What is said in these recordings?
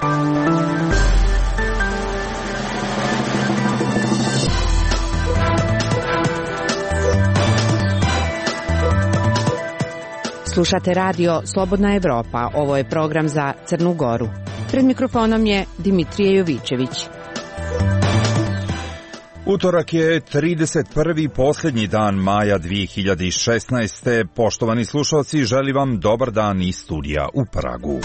Slušate radio Slobodna Evropa. Ovo je program za Crnu Goru. Pred mikrofonom je Dimitrije Jovićević. Utorak je 31. posljednji dan maja 2016. Poštovani slušalci, želim vam dobar dan iz studija u Pragu.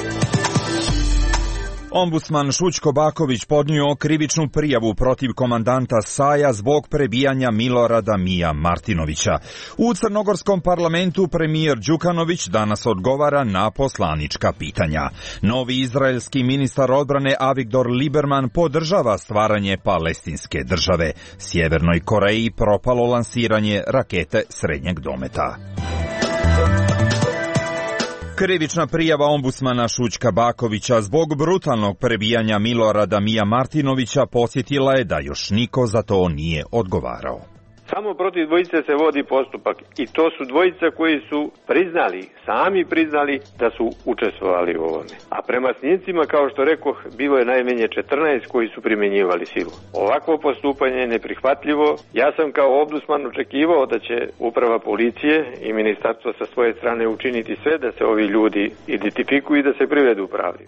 Ombudsman Šućko Baković podnio krivičnu prijavu protiv komandanta SAJ-a zbog prebijanja Milorada Mija Martinovića. U crnogorskom parlamentu premijer Đukanović danas odgovara na poslanička pitanja. Novi izraelski ministar odbrane Avigdor Lieberman podržava stvaranje palestinske države. Sjevernoj Koreji propalo lansiranje rakete srednjeg dometa. Krivična prijava ombudsmana Šućka Bakovića zbog brutalnog prebijanja Milorada Mija Martinovića podsjetila je da još niko za to nije odgovarao. Samo protiv dvojice se vodi postupak i to su dvojica koji su sami priznali da su učestvovali u ovome. A prema snimcima, kao što rekoh, bilo je najmanje 14 koji su primjenjivali silu. Ovakvo postupanje je neprihvatljivo. Ja sam kao ombudsman očekivao da će uprava policije i ministarstvo sa svoje strane učiniti sve da se ovi ljudi identifikuju i da se privedu pravdi.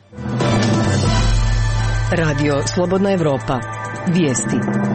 Radio Slobodna Evropa. Vijesti.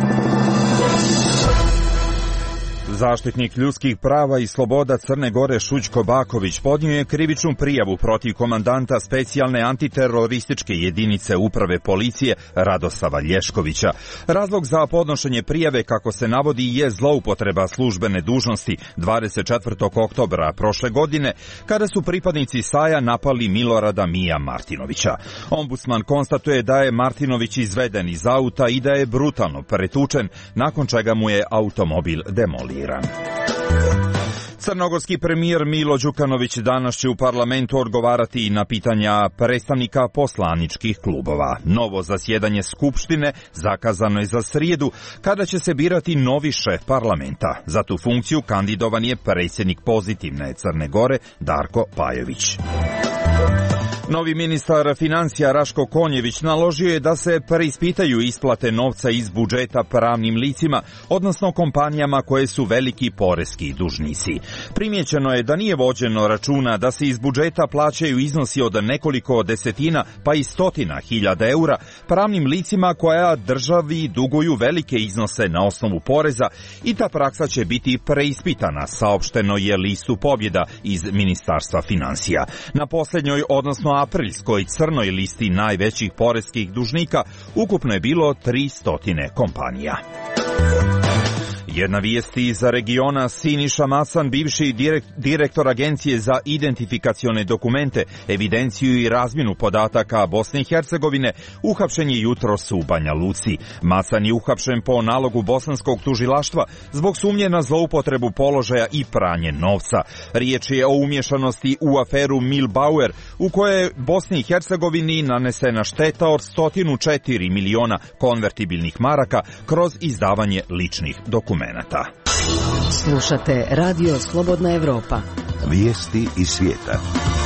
Zaštitnik ljudskih prava i sloboda Crne Gore Šućko Baković podnio je krivičnu prijavu protiv komandanta specijalne antiterorističke jedinice uprave policije Radosava Lješkovića. Razlog za podnošenje prijave, kako se navodi, je zloupotreba službene dužnosti 24. oktobra prošle godine, kada su pripadnici SAJ-a napali Milorada Mija Martinovića. Ombudsman konstatuje da je Martinović izveden iz auta i da je brutalno pretučen, nakon čega mu je automobil demoliran. Crnogorski premijer Milo Đukanović danas će u parlamentu odgovarati na pitanja predstavnika poslaničkih klubova. Novo zasjedanje Skupštine zakazano je za srijedu, kada će se birati novi šef parlamenta. Za tu funkciju kandidovan je predsjednik Pozitivne Crne Gore Darko Pajović. Novi ministar financija Raško Konjević naložio je da se preispitaju isplate novca iz budžeta pravnim licima, odnosno kompanijama koje su veliki poreski dužnici. Primijećeno je da nije vođeno računa da se iz budžeta plaćaju iznosi od nekoliko desetina pa i stotina hiljada eura pravnim licima koja državi duguju velike iznose na osnovu poreza, i ta praksa će biti preispitana, saopšteno je listu Pobjeda iz Ministarstva financija. Na posljednjoj, odnosno aprilskoj crnoj listi najvećih poreskih dužnika ukupno je bilo 300 kompanija. Jedna vijest iz regiona: Siniša Macan, bivši direktor Agencije za identifikacione dokumente, evidenciju i razmjenu podataka Bosne i Hercegovine, uhapšen je jutros u Banja Luci. Macan je uhapšen po nalogu bosanskog tužilaštva zbog sumnje na zloupotrebu položaja i pranje novca. Riječ je o umješanosti u aferu Milbauer, u kojoj je Bosni i Hercegovini nanesena šteta od 104 miliona konvertibilnih maraka kroz izdavanje ličnih dokumenta. Slušate Radio Slobodna Evropa. Vijesti iz svijeta.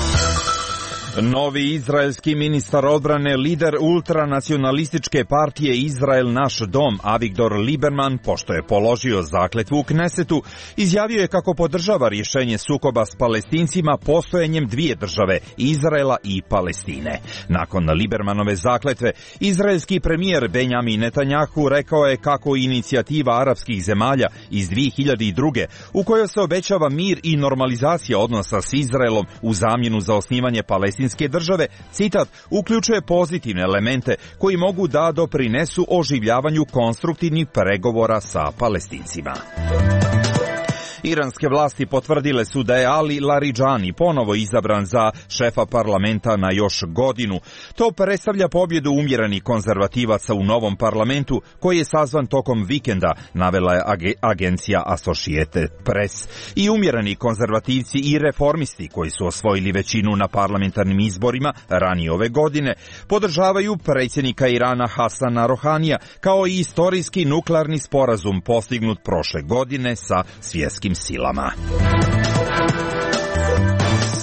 Novi izraelski ministar odbrane, lider ultranacionalističke partije Izrael naš dom, Avigdor Lieberman, pošto je položio zakletvu u Knesetu, izjavio je kako podržava rješenje sukoba s Palestincima postojanjem dvije države, Izraela i Palestine. Nakon Liebermanove zakletve, izraelski premijer Benjamin Netanjahu rekao je kako inicijativa arapskih zemalja iz 2002. u kojoj se obećava mir i normalizacija odnosa s Izraelom u zamjenu za osnivanje palestinske države, citat, uključuje pozitivne elemente koji mogu da doprinesu oživljavanju konstruktivnih pregovora sa Palestincima. Iranske vlasti potvrdile su da je Ali Laridžani ponovo izabran za šefa parlamenta na još godinu. To predstavlja pobjedu umjerenih konzervativaca u novom parlamentu, koji je sazvan tokom vikenda, navela je agencija Associated Press. I umjereni konzervativci i reformisti, koji su osvojili većinu na parlamentarnim izborima ranije ove godine, podržavaju predsjednika Irana Hasana Rohanija, kao i istorijski nuklearni sporazum postignut prošle godine sa svjetskim silama.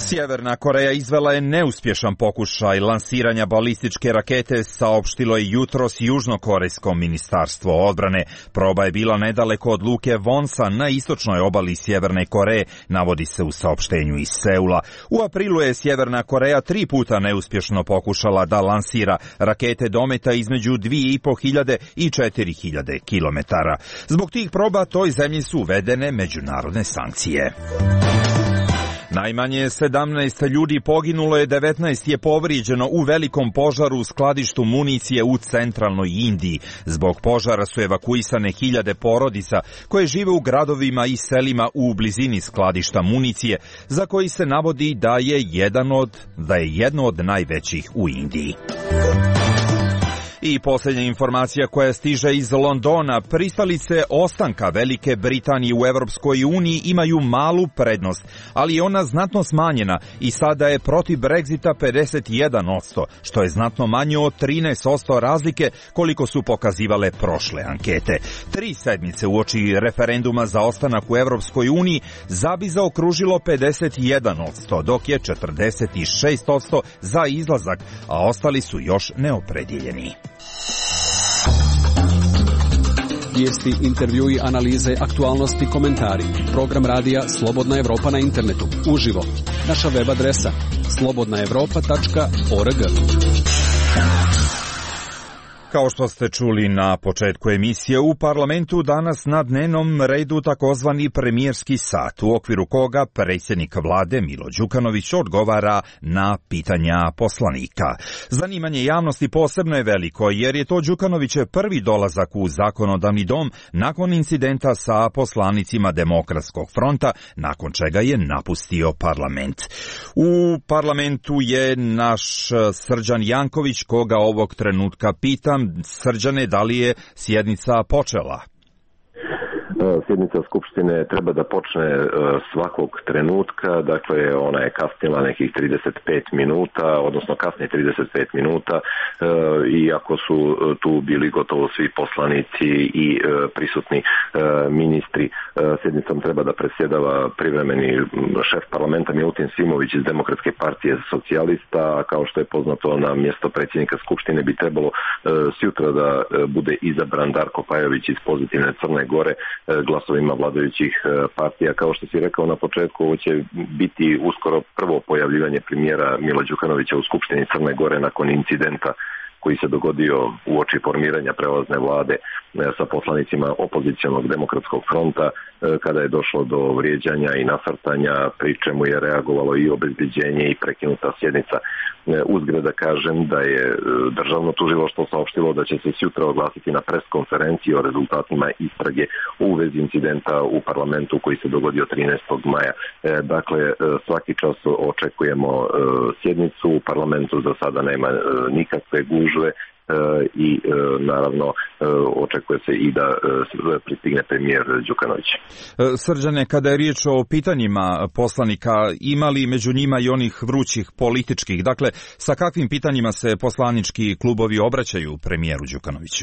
Sjeverna Koreja izvela je neuspješan pokušaj lansiranja balističke rakete, saopštilo je jutros južnokorejsko ministarstvo odbrane. Proba je bila nedaleko od luke Wonsan na istočnoj obali Sjeverne Koreje, navodi se u saopštenju iz Seula. U aprilu je Sjeverna Koreja 3 puta neuspješno pokušala da lansira rakete dometa između 2500 i 4000 kilometara. Zbog tih proba toj zemlji su uvedene međunarodne sankcije. Najmanje 17 ljudi poginulo je, 19 je povrijeđeno u velikom požaru u skladištu municije u centralnoj Indiji. Zbog požara su evakuisane hiljade porodica koje žive u gradovima i selima u blizini skladišta municije, za koji se navodi da je jedno od najvećih u Indiji. I posljednja informacija koja stiže iz Londona, pristalice ostanka Velike Britanije u Europskoj uniji imaju malu prednost, ali je ona znatno smanjena i sada je protiv Brexita 51%, što je znatno manje od 13% razlike koliko su pokazivale prošle ankete. 3 sedmice uoči referenduma za ostanak u Europskoj uniji ZABI zaokružilo 51%, dok je 46% za izlazak, a ostali su još neopredjeljeni. Vijesti, intervjui, analize, aktualnosti, komentari. Program radija Slobodna Evropa na internetu. Uživo. Naša web adresa slobodnaevropa.org. Kao što ste čuli na početku emisije, u parlamentu danas na dnevnom redu takozvani premijerski sat, u okviru koga predsjednik vlade Milo Đukanović odgovara na pitanja poslanika. Zanimanje javnosti posebno je veliko, jer je to Đukanovićev prvi dolazak u zakonodavni dom nakon incidenta sa poslanicima Demokratskog fronta, nakon čega je napustio parlament. U parlamentu je naš Srđan Janković, koga ovog trenutka pitam. Srđane, da li je sjednica počela? Sjednica Skupštine treba da počne svakog trenutka, dakle ona je kasnila nekih 35 minuta, odnosno kasnije 35 minuta, iako su tu bili gotovo svi poslanici i prisutni ministri. Sjednicom treba da predsjedava privremeni šef parlamenta Milutin Simović iz Demokratske partije socijalista, a kao što je poznato, na mjesto predsjednika Skupštine bi trebalo sutra da bude izabran Darko Pajović iz Pozitivne Crne Gore glasovima vladajućih partija. Kao što si rekao na početku, ovo će biti uskoro prvo pojavljivanje premijera Mila Đukanovića u Skupštini Crne Gore nakon incidenta koji se dogodio uoči formiranja prelazne vlade sa poslanicima opozicionog Demokratskog fronta, kada je došlo do vrijeđanja i nasrtanja, pri čemu je reagovalo i obezbeđenje i prekinuta sjednica. Uzgred da kažem da je državno tužilaštvo saopštilo da će se sutra oglasiti na pres konferenciji o rezultatima istrage u vezi incidenta u parlamentu koji se dogodio 13. maja. Dakle, svaki čas očekujemo sjednicu u parlamentu, za sada nema nikakve gužve i naravno očekuje se i da pristigne premijer Đukanović. Srđane, kada je riječ o pitanjima poslanika, ima li među njima i onih vrućih političkih? Dakle, sa kakvim pitanjima se poslanički klubovi obraćaju premijeru Đukanoviću?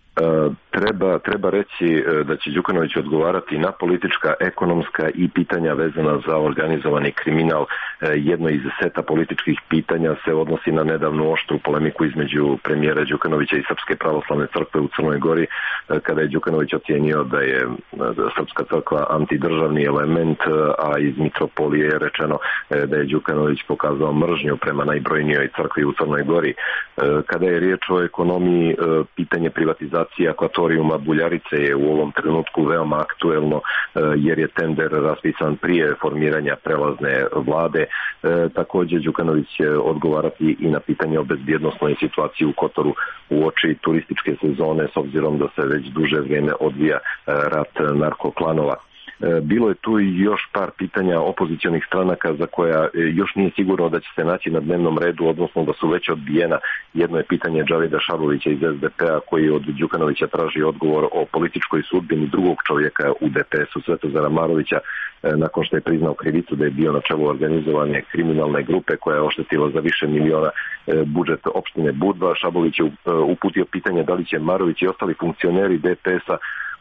Treba reći da će Đukanović odgovarati na politička, ekonomska i pitanja vezana za organizovani kriminal. Jedno iz seta političkih pitanja se odnosi na nedavnu oštru polemiku između premijera Đukanovića i Srpske pravoslavne crkve u Crnoj Gori, kada je Đukanović ocijenio da je Srpska crkva antidržavni element, a iz mitropolije je rečeno da je Đukanović pokazao mržnju prema najbrojnijoj crkvi u Crnoj Gori. Kada je riječ o ekonomiji, pitanje privatizacije akvatorijuma Buljarice je u ovom trenutku veoma aktuelno, jer je tender raspisan prije formiranja prelazne vlade. Također Đukanović će odgovarati i na pitanje o bezbjednosnoj situaciji u Kotoru uoči turističke sezone, s obzirom da se već duže vrijeme odvija rat narkoklanova. Bilo je tu i još par pitanja opozicionih stranaka za koja još nije sigurno da će se naći na dnevnom redu, odnosno da su već odbijena. Jedno je pitanje Džavida Šabovića iz SDP-a, koji od Đukanovića traži odgovor o političkoj sudbini drugog čovjeka u DPS-u, Svetozara Marovića, nakon što je priznao krivicu da je bio na čelu organizovane kriminalne grupe koja je oštetila za više miliona budžet opštine Budva. Šabović je uputio pitanje da li će Marović i ostali funkcioneri DPS-a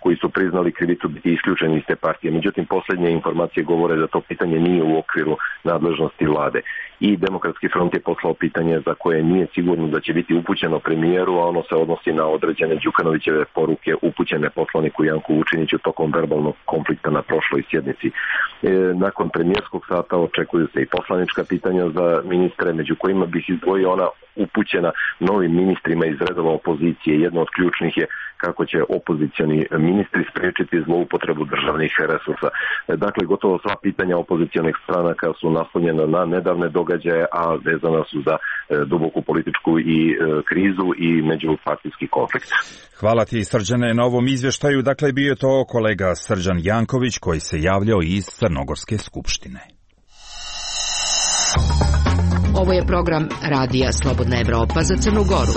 koji su priznali krivicu biti isključeni iz te partije. Međutim, posljednje informacije govore da to pitanje nije u okviru nadležnosti vlade. I Demokratski front je poslao pitanje za koje nije sigurno da će biti upućeno premijeru, a ono se odnosi na određene Đukanovićeve poruke upućene poslaniku Janku Vučiniću tokom verbalnog konflikta na prošloj sjednici. Nakon premijerskog sata očekuju se i poslanička pitanja za ministre, među kojima bih izdvojio ona upućena novim ministrima iz redova opozicije. Jedno od ključnih je kako će opozicioni ministri spriječiti zloupotrebu državnih resursa. Dakle, gotovo sva pitanja opozicionih stranaka su naslonjena na nedavne događaje, a vezana su za duboku političku i krizu i međupartijski konflikt. Hvala ti, Srđane, na ovom izvještaju. Dakle, bio je to kolega Srđan Janković koji se javljao iz Crnogorske skupštine. Ovo je program Radija Slobodna Evropa za Crnu Goru.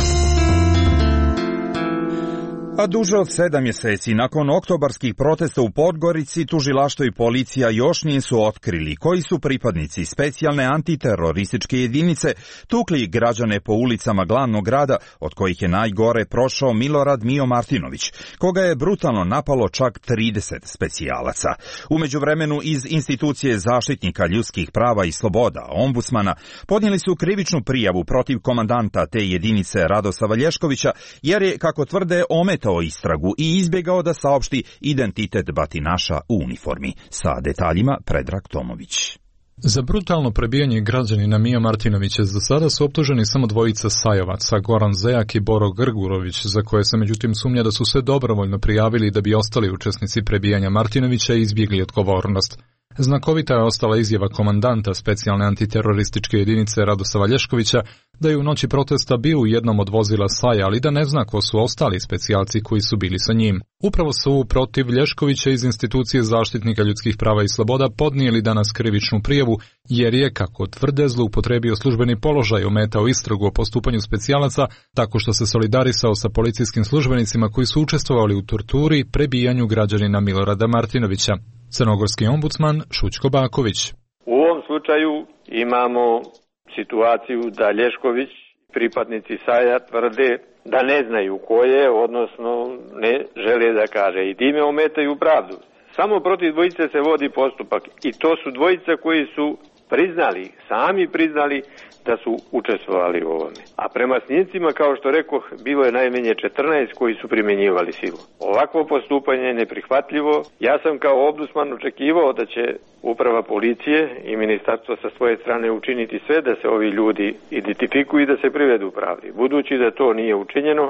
A duže od 7 mjeseci nakon oktobarskih protesta u Podgorici, tužilaštvo i policija još nisu otkrili koji su pripadnici specijalne antiterorističke jedinice tukli građane po ulicama glavnog grada, od kojih je najgore prošao Milorad Mijo Martinović, koga je brutalno napalo čak 30 specijalaca. U međuvremenu iz institucije zaštitnika ljudskih prava i sloboda, ombudsmana, podnijeli su krivičnu prijavu protiv komandanta te jedinice Radoslava Lješkovića, jer je, kako tvrde, ometao istragu i izbjegao da saopšti identitet batinaša u uniformi. Sa detaljima Predrag Tomović. Za brutalno prebijanje građanina Mija Martinovića za sada su optuženi samo dvojica sajovaca, Goran Zejak i Boro Grgurović, za koje se međutim sumnja da su se dobrovoljno prijavili da bi ostali učesnici prebijanja Martinovića i izbjegli odgovornost. Znakovita je ostala izjava komandanta specijalne antiterorističke jedinice Radoslava Lješkovića da je u noći protesta bio u jednom od vozila Saja, ali da ne zna ko su ostali specijalci koji su bili sa njim. Upravo su protiv Lješkovića iz institucije zaštitnika ljudskih prava i sloboda podnijeli danas krivičnu prijavu, jer je, kako tvrde, zloupotrebio službeni položaj, ometao istragu o postupanju specijalaca tako što se solidarisao sa policijskim službenicima koji su učestvovali u torturi i prebijanju građanina Milorada Martinovića. Crnogorski ombudsman Šućko Baković. U ovom slučaju imamo situaciju da Lješković, pripadnici Saja, tvrde da ne znaju ko je, odnosno ne žele da kaže, i time ometaju pravdu. Samo protiv dvojice se vodi postupak i to su dvojica koji su priznali, sami priznali da su učestvovali u ovome. A prema snimcima, kao što rekoh, bilo je najmanje 14 koji su primjenjivali silu. Ovakvo postupanje je neprihvatljivo. Ja sam kao ombudsman očekivao da će uprava policije i ministarstvo sa svoje strane učiniti sve da se ovi ljudi identifikuju i da se privedu pravdi. Budući da to nije učinjeno,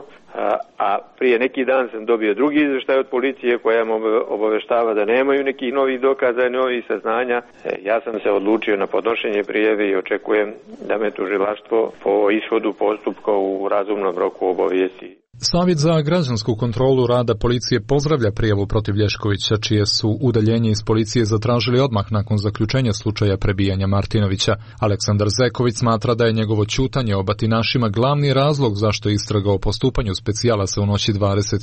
a prije neki dan sam dobio drugi izvještaj od policije koja me obaveštava da nemaju nekih novih dokaza i novih saznanja, ja sam se odlučio na podnošenje prijave i očekujem da me tužilaštvo po ishodu postupka u razumnom roku obavijesti. Savjet za građansku kontrolu rada policije pozdravlja prijavu protiv Lješkovića, čije su udaljenje iz policije zatražili odmah nakon zaključenja slučaja prebijanja Martinovića. Aleksandar Zeković smatra da je njegovo ćutanje o batinašima glavni razlog zašto je istraga o postupanju specijalaca u noći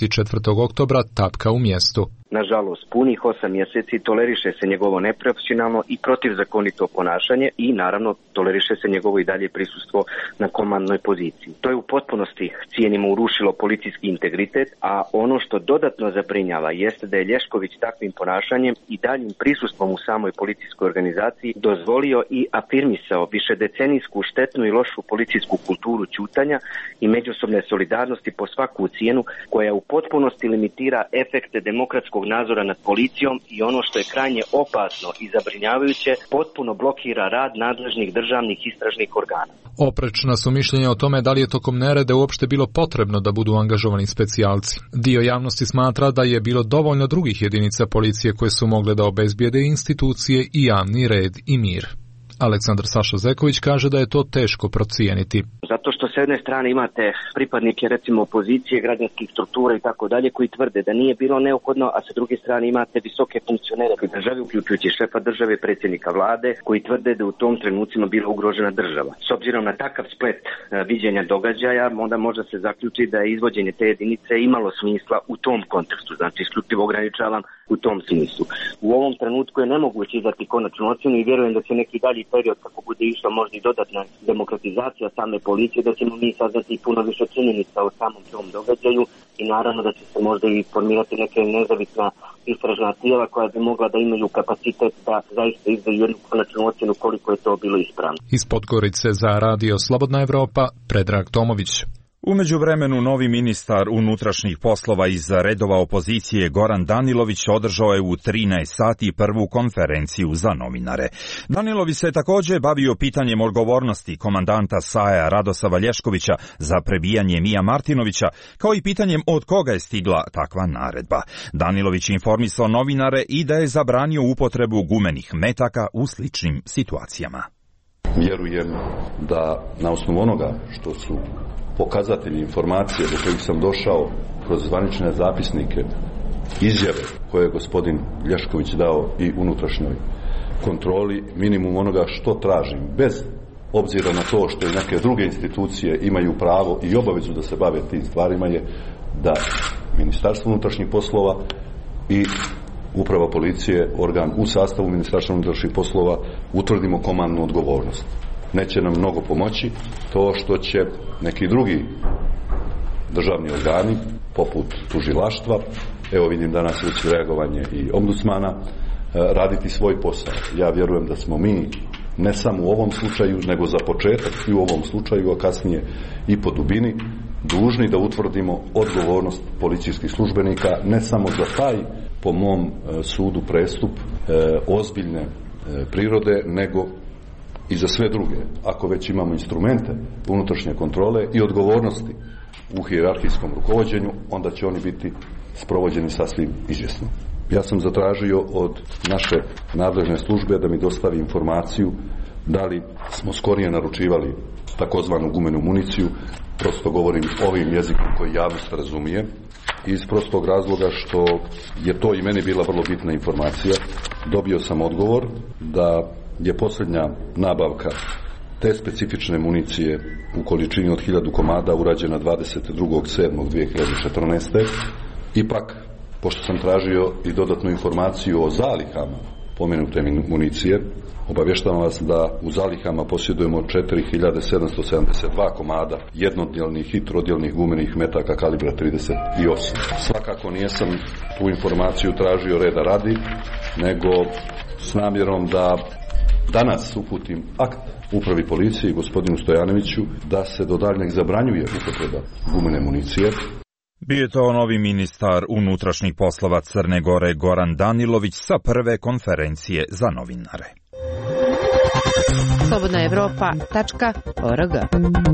24. oktobra tapka u mjestu. Nažalost, punih 8 mjeseci toleriše se njegovo neprofesionalno i protivzakonito ponašanje i naravno toleriše se njegovo i dalje prisustvo na komandnoj poziciji. To je u potpunosti, cijenimo, urušilo policijski integritet, a ono što dodatno zabrinjava jeste da je Lješković takvim ponašanjem i daljim prisustvom u samoj policijskoj organizaciji dozvolio i afirmisao višedecenijsku štetnu i lošu policijsku kulturu ćutanja i međusobne solidarnosti po svaku cijenu, koja u potpunosti limitira efekte demokratskog nadzora nad policijom i ono što je krajnje opasno i zabrinjavajuće, potpuno blokira rad nadležnih državnih istražnih organa. Oprečna su mišljenja o tome da li je tokom nereda uopšte bilo potrebno da budu angažovani specijalci. Dio javnosti smatra da je bilo dovoljno drugih jedinica policije koje su mogle da obezbijede institucije i javni red i mir. Aleksandar Saša Zeković kaže da je to teško procijeniti. Zato što s jedne strane imate pripadnike recimo opozicije, građanskih struktura i tako dalje koji tvrde da nije bilo neophodno, a sa druge strane imate visoke funkcionere u državi, uključujući šefa države, predsjednika vlade, koji tvrde da u tom trenucima bila ugrožena država. S obzirom na takav splet viđenja događaja, onda može se zaključiti da je izvođenje te jedinice imalo smisla u tom kontekstu, znači isključivo ograničavam u tom smislu. U ovom trenutku je nemoguće izdati konačnu ocjenu i vjerujem da će neki dalji period, kako bude išla možda i dodatna demokratizacija same policije, policiju, da ćemo mi saznati puno više činjenica o samom tom događaju i naravno da će se možda i formirati neke nezavisna istražna tijela koja bi mogla da imaju kapacitet da zaista izdaju jednu konačnu ocjenu koliko je to bilo ispravno. Iz Podgorice za Radio Slobodna Evropa, Predrag Tomović. U međuvremenu novi ministar unutrašnjih poslova iz redova opozicije Goran Danilović održao je u 13 sati prvu konferenciju za novinare. Danilović se također bavio pitanjem odgovornosti komandanta SAE Radosava Lješkovića za prebijanje Mija Martinovića, kao i pitanjem od koga je stigla takva naredba. Danilović informisao novinare i da je zabranio upotrebu gumenih metaka u sličnim situacijama. Vjerujem da na osnovu onoga što su pokazatelji informacije do kojih sam došao kroz zvanične zapisnike, izjave koje je gospodin Lješković dao i unutrašnjoj kontroli, minimum onoga što tražim, bez obzira na to što i neke druge institucije imaju pravo i obavezu da se bave tim stvarima, je da Ministarstvo unutrašnjih poslova i Uprava policije, organ u sastavu Ministarstva unutrašnjih poslova, utvrdimo komandnu odgovornost. Neće nam mnogo pomoći to što će neki drugi državni organi, poput tužilaštva, evo vidim danas već reagovanje i ombudsmana, raditi svoj posao. Ja vjerujem da smo mi, ne samo u ovom slučaju, nego za početak i u ovom slučaju, a kasnije i po dubini, dužni da utvrdimo odgovornost policijskih službenika, ne samo za taj, po mom sudu, prestup ozbiljne prirode, nego i za sve druge. Ako već imamo instrumente unutrašnje kontrole i odgovornosti u hijerarhijskom rukovođenju, onda će oni biti sprovođeni sasvim izvjesno. Ja sam zatražio od naše nadležne službe da mi dostavi informaciju da li smo skorije naručivali takozvanu gumenu municiju, prosto govorim ovim jezikom koji javnost razumije, iz prostog razloga što je to i meni bila vrlo bitna informacija. Dobio sam odgovor da je posljednja nabavka te specifične municije u količini od 1000 komada urađena 22.7.2014. Ipak, pošto sam tražio i dodatnu informaciju o zalihama pomenute municije, obavještavam vas da u zalihama posjedujemo 4772 komada jednodjelnih i trodjelnih gumenih metaka kalibra 38. Svakako nijesam tu informaciju tražio reda radi, nego s namjerom da danas uputim akt upravi policije i gospodinu Stojanoviću da se do daljnjeg zabranjuje upotreba gumene municije. Bio je to novi ministar unutrašnjih poslova Crne Gore Goran Danilović sa prve konferencije za novinare. slobodnaevropa.org.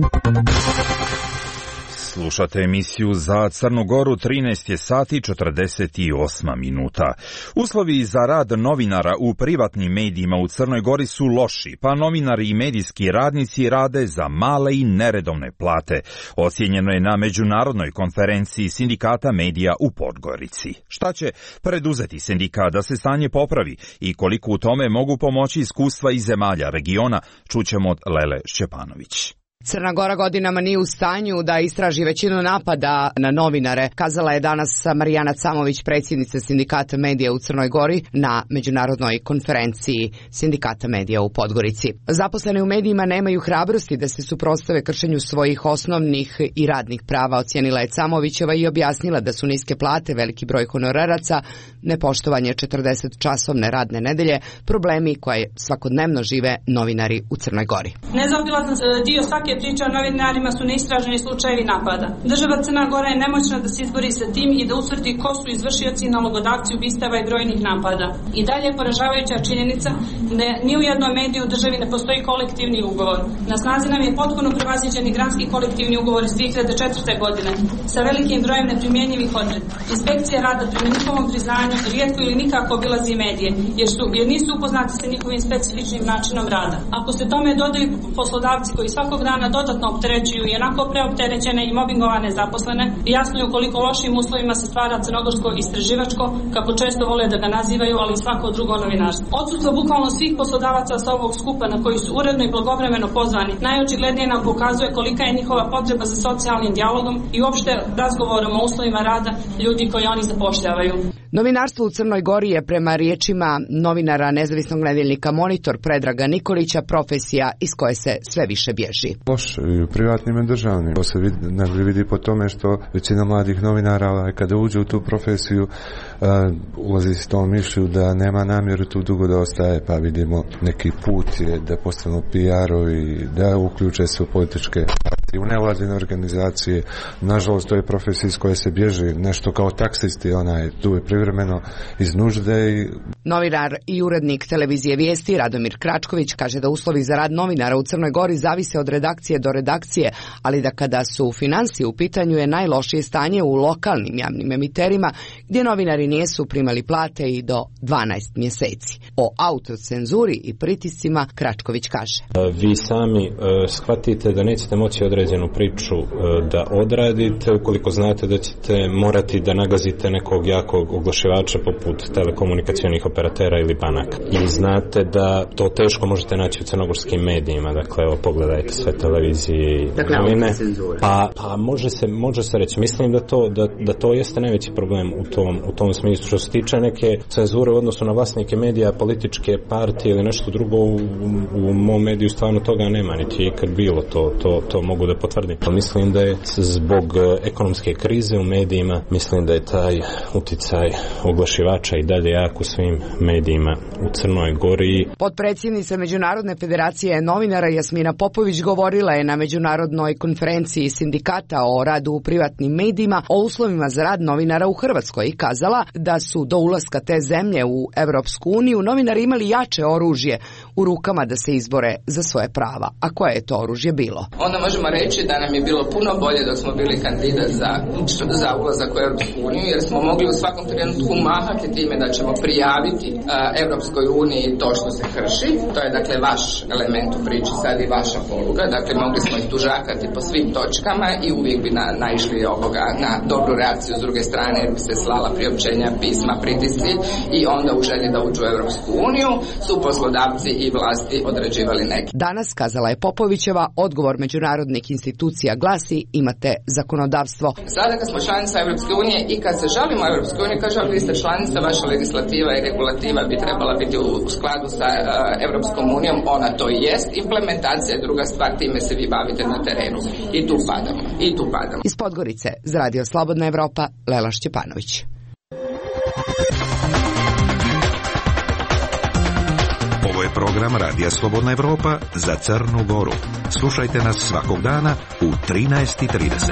Slušate emisiju za Crnu Goru, 13 je sati 48 minuta. Uslovi za rad novinara u privatnim medijima u Crnoj Gori su loši, pa novinari i medijski radnici rade za male i neredovne plate. Ocijenjeno je na međunarodnoj konferenciji sindikata medija u Podgorici. Šta će preduzeti sindikat da se stanje popravi i koliko u tome mogu pomoći iskustva iz zemalja regiona, čućemo od Lele Šćepanović. Crna Gora godinama nije u stanju da istraži većinu napada na novinare, kazala je danas Marijana Camović, predsjednica sindikata medija u Crnoj Gori, na međunarodnoj konferenciji sindikata medija u Podgorici. Zaposleni u medijima nemaju hrabrosti da se suprotstave kršenju svojih osnovnih i radnih prava, ocijenila je Camovićeva i objasnila da su niske plate, veliki broj honoraraca, nepoštovanje 40-časovne radne nedelje, problemi koje svakodnevno žive novinari u Crnoj Gori. Nezaobilazan dio svake priče o novinarima su neistraženi slučajevi napada. Država Crna Gora je nemoćna da se izbori sa tim i da utvrdi ko su izvršioci i nalogodavci ubistava i brojnih napada. I dalje je poražavajuća činjenica da ni u jednom mediju u državi ne postoji kolektivni ugovor. Na snazi nam je potpuno prevaziđeni granski kolektivni ugovor iz 2004. godine sa velikim brojem neprimjenjivih odredbi. Inspekcija rada prema njihovom priznanju rijetko ili nikako obilazi medije jer nisu upoznati sa njihovim specifičnim načinom rada. Ako se tome dodaju poslodavci koji svakog dana dodatno opterećuju i onako preopterećene i mobingovane zaposlene, jasno je u koliko lošim uslovima se stvara crnogorsko istraživačko, kako često vole da ga nazivaju, ali i svako drugo novinarstvo. Odsutstvo bukvalno svih poslodavaca sa ovog skupa na koji su uredno i blagovremeno pozvani, najočiglednije nam pokazuje kolika je njihova potreba za socijalnim dijalogom i uopšte razgovorom o uslovima rada ljudi koji oni zapošljavaju. Novinarstvo u Crnoj Gori je prema riječima novinara nezavisnog nedeljnika Monitor Predraga Nikolića profesija iz koje se sve više bježi. Loš i u privatnim i državnim. To se vidi po tome što većina mladih novinara kada uđe u tu profesiju ulazi s tom mišlju da nema namjeru tu dugo da ostaje, pa vidimo neki put je da postanu PR-ovi, da uključe se u političke partije, u nevladine organizacije. Nažalost, to je profesija iz koje se bježi, nešto kao taksisti, tu je privremeno iz nužde. Novinar i urednik televizije Vijesti Radomir Kračković kaže da uslovi za rad novinara u Crnoj Gori zavise od redakcije do redakcije, ali da kada su financije u pitanju je najlošije stanje u lokalnim javnim emiterima gdje novinari nisu primali plate i do 12 mjeseci. O autocenzuri i pritiscima Kračković kaže: Vi sami shvatite da nećete moći određenu priču da odradite ukoliko znate da ćete morati da nagazite nekog jakog oglašivača poput telekomunikacionih operatera ili banaka. I znate da to teško možete naći u crnogorskim medijima. Dakle, evo, pogledajte sve televizije i novine. Pa može se reći. Mislim da to jeste najveći problem u tom smislu. Što se tiče neke cenzure u odnosu na vlasnike medija, političke partije ili nešto drugo, u mom mediju stvarno toga nema, niti je ikad bilo. To mogu da potvrdim. Mislim da je zbog ekonomske krize u medijima, mislim da je taj uticaj oglašivača i dalje jak u svim medijima u Crnoj Gori. Potpredsjednica Međunarodne federacije novinara Jasmina Popović govorila je na međunarodnoj konferenciji sindikata o radu u privatnim medijima o uslovima za rad novinara u Hrvatskoj i kazala da su do ulaska te zemlje u Europsku uniju novinari imali jače oružje u rukama da se izbore za svoje prava. A koje je to oružje bilo? Onda možemo reći da nam je bilo puno bolje dok smo bili kandidat za ulazak u Europsku uniju, jer smo mogli u svakom trenutku mahati time da ćemo prijaviti Europskoj uniji to što se krši. To je dakle vaš element u priči, sad i vaša poluga. Dakle, mogli smo ih tužakati po svim točkama i uvijek bi naišli na dobru reakciju s druge strane, jer bi se slala priopćenja, pisma, pritisci i onda u želji da uđu u Europsku uniju su poslodavci i vlasti određivali neki. Danas, kazala je Popovićeva, odgovor međunarodnih institucija glasi: imate zakonodavstvo. Sada kad smo članica Europske unije i kad se žalimo Europske unije, kaže vi ste članica, vaša legislativa i regulativa bi trebala biti u skladu sa Europskom unijom, ona to i jest, implementacija je druga stvar, time se vi bavite na terenu. I tu padamo. Iz Podgorice, za Radio Slobodna Evropa, Lela Šćepanović. Ovo je program Radija Slobodna Evropa za Crnu Goru. Slušajte nas svakog dana u 13:30.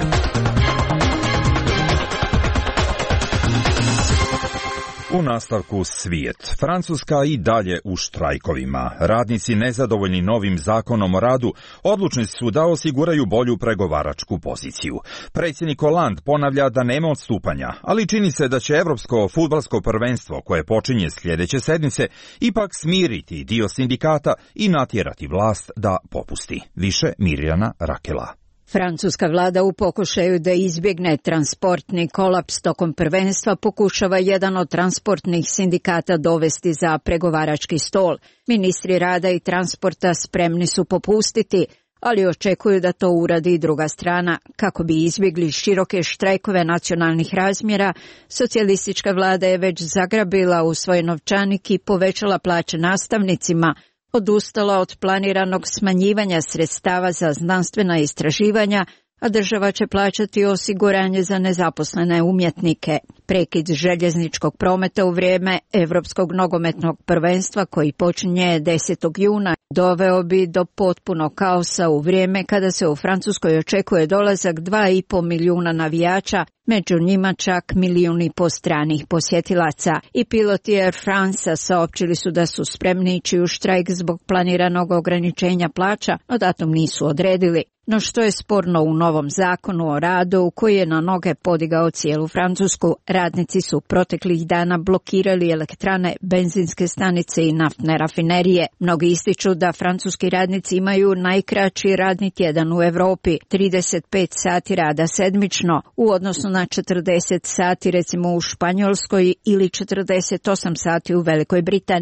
U nastavku svijet. Francuska i dalje u štrajkovima. Radnici nezadovoljni novim zakonom o radu odlučni su da osiguraju bolju pregovaračku poziciju. Predsjednik Hollande ponavlja da nema odstupanja, ali čini se da će Evropsko fudbalsko prvenstvo koje počinje sljedeće sedmice ipak smiriti dio sindikata i natjerati vlast da popusti. Više Mirjana Rakela. Francuska vlada u pokušaju da izbjegne transportni kolaps tokom prvenstva pokušava jedan od transportnih sindikata dovesti za pregovarački stol. Ministri rada i transporta spremni su popustiti, ali očekuju da to uradi i druga strana. Kako bi izbjegli široke štrajkove nacionalnih razmjera, socijalistička vlada je već zagrabila u svoj novčanik i povećala plaće nastavnicima, odustala od planiranog smanjivanja sredstava za znanstvena istraživanja, a država će plaćati osiguranje za nezaposlene umjetnike. Prekid željezničkog prometa u vrijeme Europskog nogometnog prvenstva koji počinje 10. juna doveo bi do potpunog kaosa u vrijeme kada se u Francuskoj očekuje dolazak 2,5 milijuna navijača, među njima čak 1,5 milijuna stranih posjetilaca. I piloti Air France saopćili su da su spremni ići u štrajk zbog planiranog ograničenja plaća, no datum nisu odredili. No što je sporno u novom zakonu o radu koji je na noge podigao cijelu Francusku, radnici su proteklih dana blokirali elektrane, benzinske stanice i naftne rafinerije. Mnogi ističu da francuski radnici imaju najkraći radni tjedan u Europi, 35 sati rada sedmično, u odnosu na 40 sati recimo u Španjolskoj ili 48 sati u Velikoj Britaniji.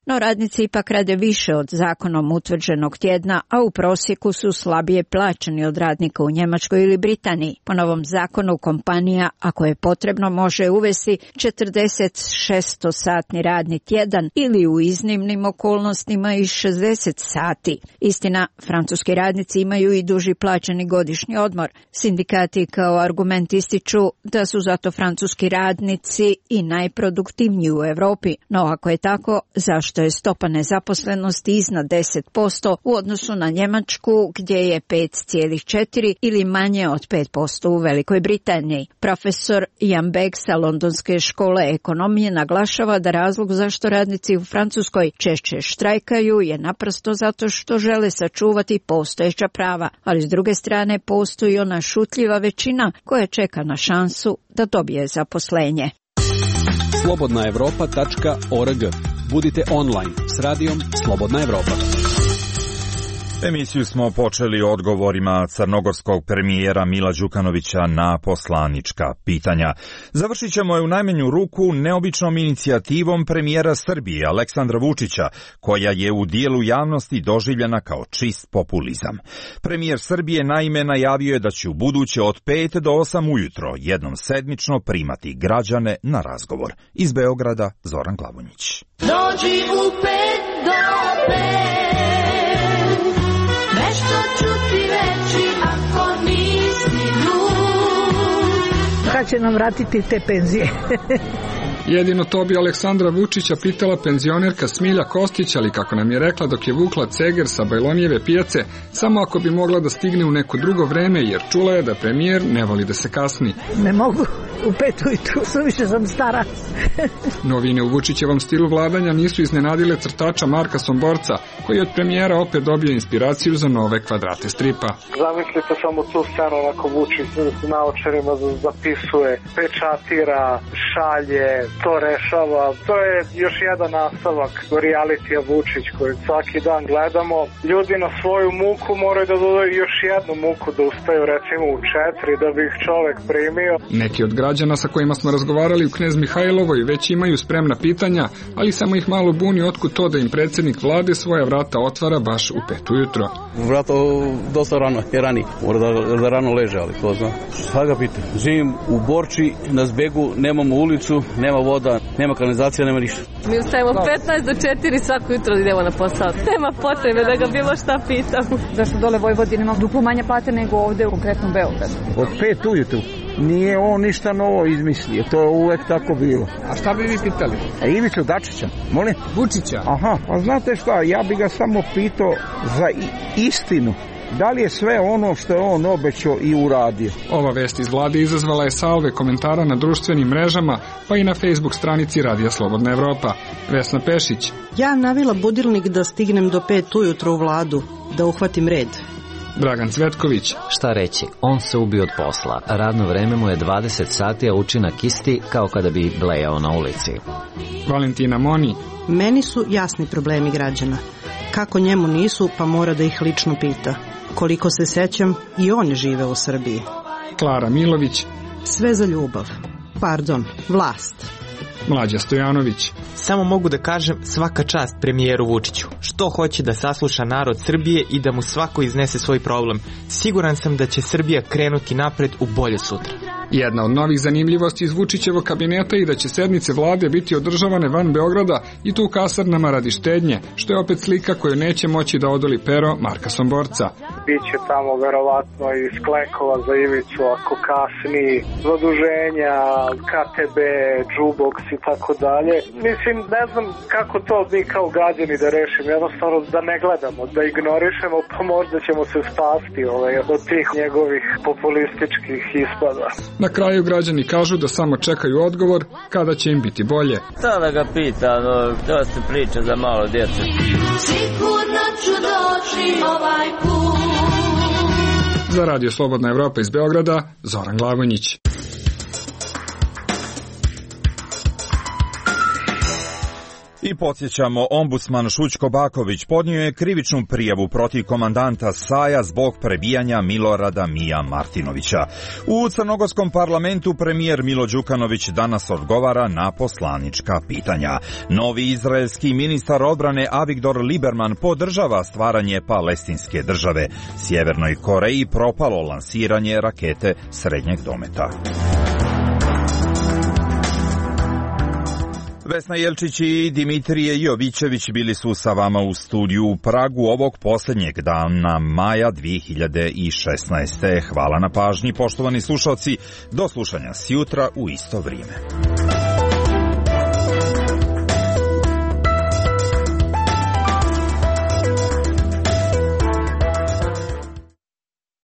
No radnici ipak rade više od zakonom utvrđenog tjedna, a u prosjeku su slabije plaćeni od radnika u Njemačkoj ili Britaniji. Po novom zakonu kompanija, ako je potrebno, može uvesti 46-satni radni tjedan ili u iznimnim okolnostima i 60 sati. Istina, francuski radnici imaju i duži plaćeni godišnji odmor. Sindikati kao argument ističu da su zato francuski radnici i najproduktivniji u Europi. No ako je tako, zašto je stopa nezaposlenosti iznad 10% u odnosu na Njemačku gdje je 5,4 ili manje od 5% u Velikoj Britaniji? Profesor Jan Beck sa Londonske škole ekonomije naglašava da razlog zašto radnici u Francuskoj češće štrajkaju je naprosto zato što žele sačuvati postojeća prava, ali s druge strane postoji ona šutljiva većina koja čeka na šansu da dobije zaposlenje. slobodnaevropa.org. Budite online s radijom Slobodna Evropa. Emisiju smo počeli odgovorima crnogorskog premijera Mila Đukanovića na poslanička pitanja. Završit ćemo je u najmanju ruku neobičnom inicijativom premijera Srbije Aleksandra Vučića, koja je u dijelu javnosti doživljena kao čist populizam. Premijer Srbije naime najavio je da će u buduće od 5 do 8 ujutro jednom sedmično primati građane na razgovor. Iz Beograda Zoran Glavonjić. Dođi u 5 do 5. Nešto ću ti reći ako nisi lud. Kad će nam vratiti te penzije? Jedino to bi Aleksandra Vučića pitala penzionerka Smilja Kostić, ali kako nam je rekla dok je vukla ceger sa Bajlonijeve pijace, samo ako bi mogla da stigne u neko drugo vreme, jer čula je da premijer ne voli da se kasni. Ne mogu, u 5 ujutru, suviše sam stara. Novine u Vučićevom stilu vladanja nisu iznenadile crtača Marka Somborca, koji od premijera opet dobio inspiraciju za nove kvadrate stripa. Zamislite samo tu scenu, onako Vučić s naočarima zapisuje, pečatira, šalje, to rešava. To je još jedan nastavak realitija Vučić koji svaki dan gledamo. Ljudi na svoju muku moraju da dodaju još jednu muku da ustaju recimo u 4 da bi ih čovek primio. Neki od građana sa kojima smo razgovarali u Knez Mihajlovoj već imaju spremna pitanja, ali samo ih malo buni otkud to da im predsjednik vlade svoja vrata otvara baš u 5 ujutro. Vrata dosta rano, je rani. Mora da rano leže, ali ko zna. Šta ga pitam? Živim u Borči, na Zbegu, nemamo ulicu, nema voda, nema kanalizacija, nema ništa. Mi ustajemo 15 do 4 svako jutro idemo na posao. Nema potrebe da ga bilo šta pitam. Zašto dole Vojvodina ima duplo manje plate nego ovde u konkretnom Beogradu? Od 5 ujutru. Nije on ništa novo izmislio, to je uvek tako bilo. A šta bi vi pitali? Ivicu Dačića, molim? Vučića. Aha, pa znate šta, ja bi ga samo pitao za istinu. Da li je sve ono što je on obećao i uradio? Ova vest iz vlade izazvala je salve komentara na društvenim mrežama, pa i na Facebook stranici Radija Slobodna Evropa. Vesna Pešić. Ja navila budilnik da stignem do 5 ujutro u vladu, da uhvatim red. Dragan Cvetković. Šta reći, on se ubio od posla. Radno vreme mu je 20 sati, a učinak isti kao kada bi blejao na ulici. Valentina Moni. Meni su jasni problemi građana. Kako njemu nisu, pa mora da ih lično pita. Koliko se sećam, i on žive u Srbiji. Klara Milović. Sve za ljubav. Pardon, vlast. Mlađa Stojanović. Samo mogu da kažem svaka čast premijeru Vučiću. Što hoće da sasluša narod Srbije i da mu svako iznese svoj problem. Siguran sam da će Srbija krenuti napred u bolje sutra. Jedna od novih zanimljivosti iz Vučićevog kabineta i da će sednice vlade biti održavane van Beograda i tu u kasarnama radi štednje, što je opet slika koju neće moći da odoli pero Marka Somborca. Biće tamo verovatno i sklekova za Ivicu ako kasni, zaduženja, KTB, Džubox i tako dalje. Mislim, ne znam kako to mi kao građani da rešimo, jednostavno da ne gledamo, da ignorišemo, pa možda ćemo se spasti od tih njegovih populističkih ispada. Na kraju građani kažu da samo čekaju odgovor kada će im biti bolje. Šta da ga pita, to se priča za malo djece. Sigurno ću doći ovaj put. Za Radio Slobodna Evropa iz Beograda, Zoran Glavonjić. I podsjećamo, ombudsman Šućko Baković podnio je krivičnu prijavu protiv komandanta SAJ-a zbog prebijanja Milorada Mija Martinovića. U crnogorskom parlamentu premijer Milo Đukanović danas odgovara na poslanička pitanja. Novi izraelski ministar odbrane Avigdor Lieberman podržava stvaranje palestinske države. Sjevernoj Koreji propalo lansiranje rakete srednjeg dometa. Vesna Jelčić i Dimitrije Jovićević bili su sa vama u studiju u Pragu ovog posljednjeg dana maja 2016. Hvala na pažnji, poštovani slušalci. Do slušanja sjutra u isto vrijeme.